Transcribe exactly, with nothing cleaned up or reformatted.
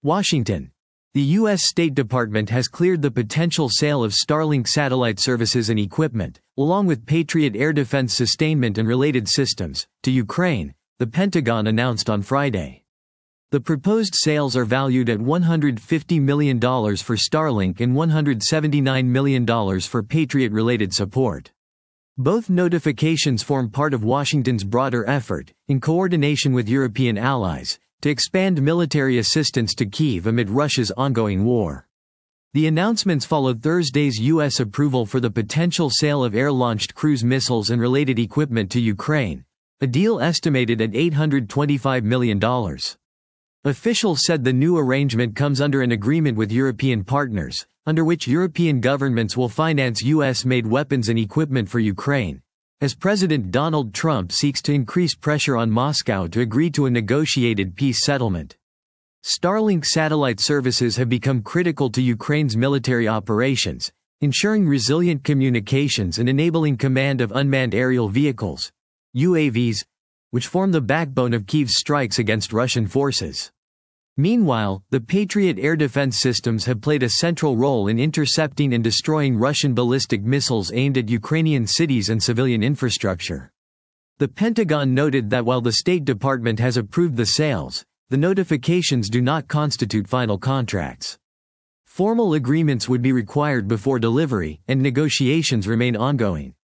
Washington. The U S State Department has cleared the potential sale of Starlink satellite services and equipment, along with Patriot air defense sustainment and related systems, to Ukraine, the Pentagon announced on Friday. The proposed sales are valued at one hundred fifty million dollars for Starlink and one hundred seventy-nine million dollars for Patriot-related support. Both notifications form part of Washington's broader effort, in coordination with European allies, to expand military assistance to Kyiv amid Russia's ongoing war. The announcements followed Thursday's U S approval for the potential sale of air-launched cruise missiles and related equipment to Ukraine, a deal estimated at eight hundred twenty-five million dollars. Officials said the new arrangement comes under an agreement with European partners, under which European governments will finance U S-made weapons and equipment for Ukraine, as President Donald Trump seeks to increase pressure on Moscow to agree to a negotiated peace settlement. Starlink satellite services have become critical to Ukraine's military operations, ensuring resilient communications and enabling command of unmanned aerial vehicles, U A Vs, which form the backbone of Kyiv's strikes against Russian forces. Meanwhile, the Patriot air defense systems have played a central role in intercepting and destroying Russian ballistic missiles aimed at Ukrainian cities and civilian infrastructure. The Pentagon noted that while the State Department has approved the sales, the notifications do not constitute final contracts. Formal agreements would be required before delivery, and negotiations remain ongoing.